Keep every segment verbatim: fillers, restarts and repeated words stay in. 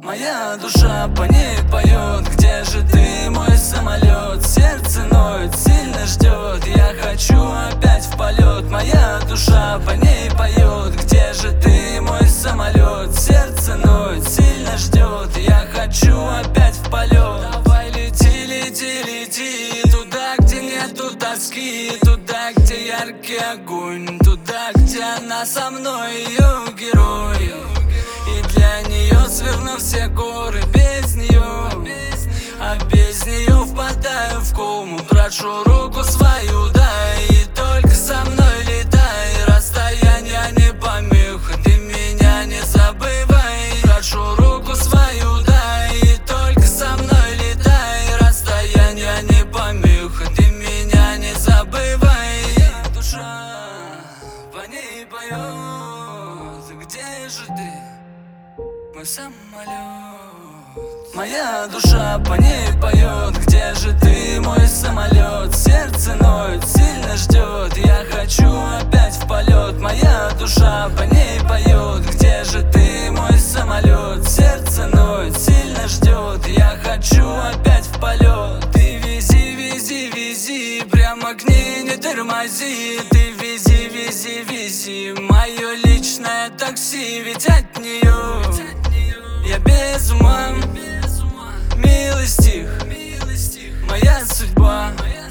Моя душа по ней поет. Где же ты, мой самолет? Сердце ноет, сильно ждет. Я хочу опять в полет. Моя душа по ней поет. Где же ты, мой самолет? Сердце ноет, сильно ждет. Я хочу опять в полет. Давай лети, лети, лети туда, где нету тоски, туда, где яркий огонь, туда, где она со мной, ее герой. И для нее сверну все горы, без нее, а без нее впадаю в кому. Прошу руку свою, дай, и только со мной летай. Расстояние не помеха, ты меня не забывай. Прошу руку свою, дай, и только со мной летай. Расстояние не помеха, ты меня не забывай. Душа по ней поет. Где же ты, мой самолет? Моя душа по ней поет. Где же ты, мой самолет? Сердце ноет, сильно ждет. Я хочу опять в полет. Моя душа по ней поет. Где же ты, мой самолет? Сердце ноет, сильно ждет. Я хочу опять в полет. Ты вези, вези, вези, прямо к ней не тормози. Ты вези, вези, вези мое личное такси, ведь от нее я без ума. Милый стих, моя судьба.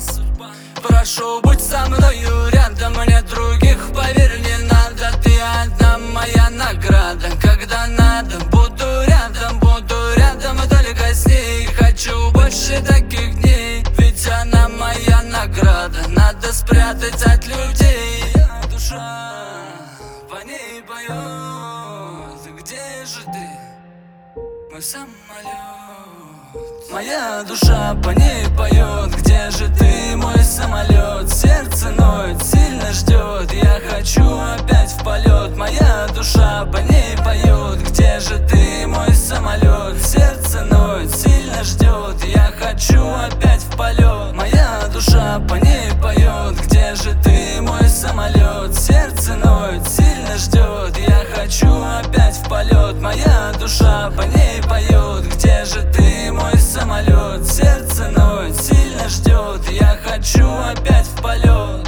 Прошу, будь со мною рядом, мне других, поверь, не надо. Ты одна моя награда. Когда надо, буду рядом, буду рядом, и только с ней. Хочу больше таких дней, ведь она моя награда. Надо спрятать от людей. Душа по ней поет. Где же ты, мой самолет? Моя душа по ней поет. Где же ты, мой самолет? Сердце ноет, сильно ждет. Я хочу опять в полет. Моя душа по ней поет. Где же ты, мой самолет? Сердце ноет, сильно ждет. Я хочу опять в полет. Моя душа по ней поет. Где же ты, мой самолет? Сердце ноет, сильно ждет. Я хочу опять в полет. Моя душа по ней поет. Где же ты, мой самолет? Сердце ноет, сильно ждет. Я хочу опять в полет.